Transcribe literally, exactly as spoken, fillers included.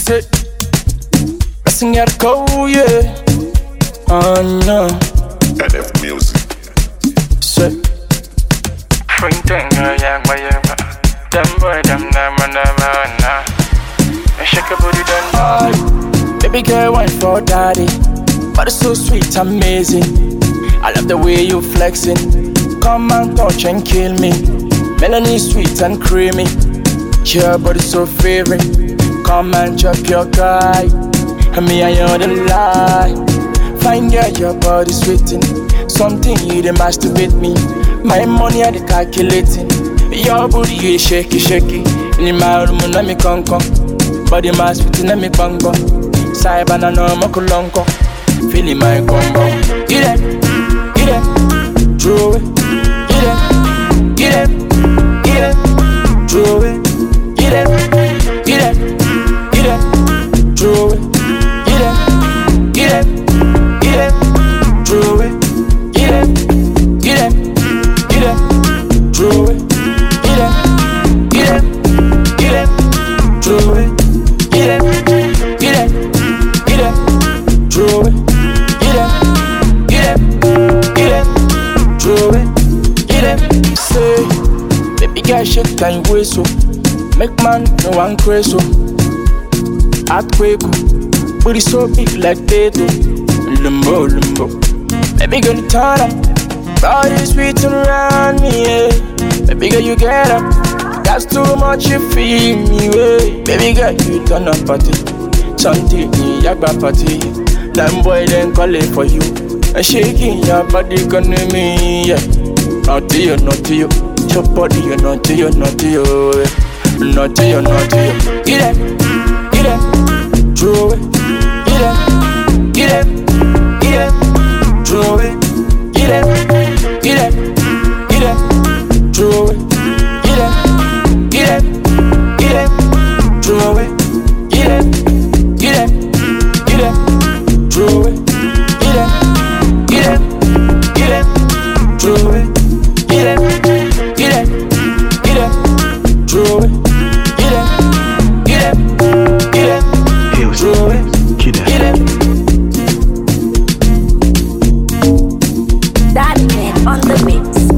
Sit, pressing at go, yeah. Oh no. N F music. Sit. Free thing, yeah, my yeah. Them boy, them, them, them, them, and shake a booty, then Oh, baby girl, wine for daddy. But it's so sweet, amazing. I love the way you flexing. Come and touch and kill me. Melanie sweet and creamy. Your body's so favorite. Come and chop your guy. And me and you the lie. Fine girl, your body's sweeting. Something you the masturbate me. My money I the calculating. Your booty you shaky shaky. In my room na me con con. Body mass sweeting na me bang bang. Cyber na no mo kulonko. Feeling my combo. Get it, get it, throw it. Get it, get it, get it, throw it. Get it, get it, get it, throw it. Get it, get it, get it, throw it. Get it, get it, get it, throw it. Get it, get it, get it, throw it. Get it, get it, get it, throw it. Get it, get it, get it, throw it. Get it, say, baby girl shake time waist so. Make man no one crazy. Earthquake, booty so big like potato. Lumbo, lumbo. Baby girl you turn up, body sweet around me. Yeah. Baby girl you get up, that's too much you feel me. Yeah. Baby girl you turn up party, something in your party. Them boy then call it for you, and shaking your body gonna me. Yeah. Not to you, not to you. Your body you not to you, not to you. Yeah. Naughty, you naughty, you. Get it, get it, throw it. Get it, get it, get it, throw it. Get it, get it, get it, throw it. Get it, get it, get it, throw it. Get it, get it, get it, throw it. Get it, get it, get it, throw it. Get it, get it, get it, throw it. That man on the mix.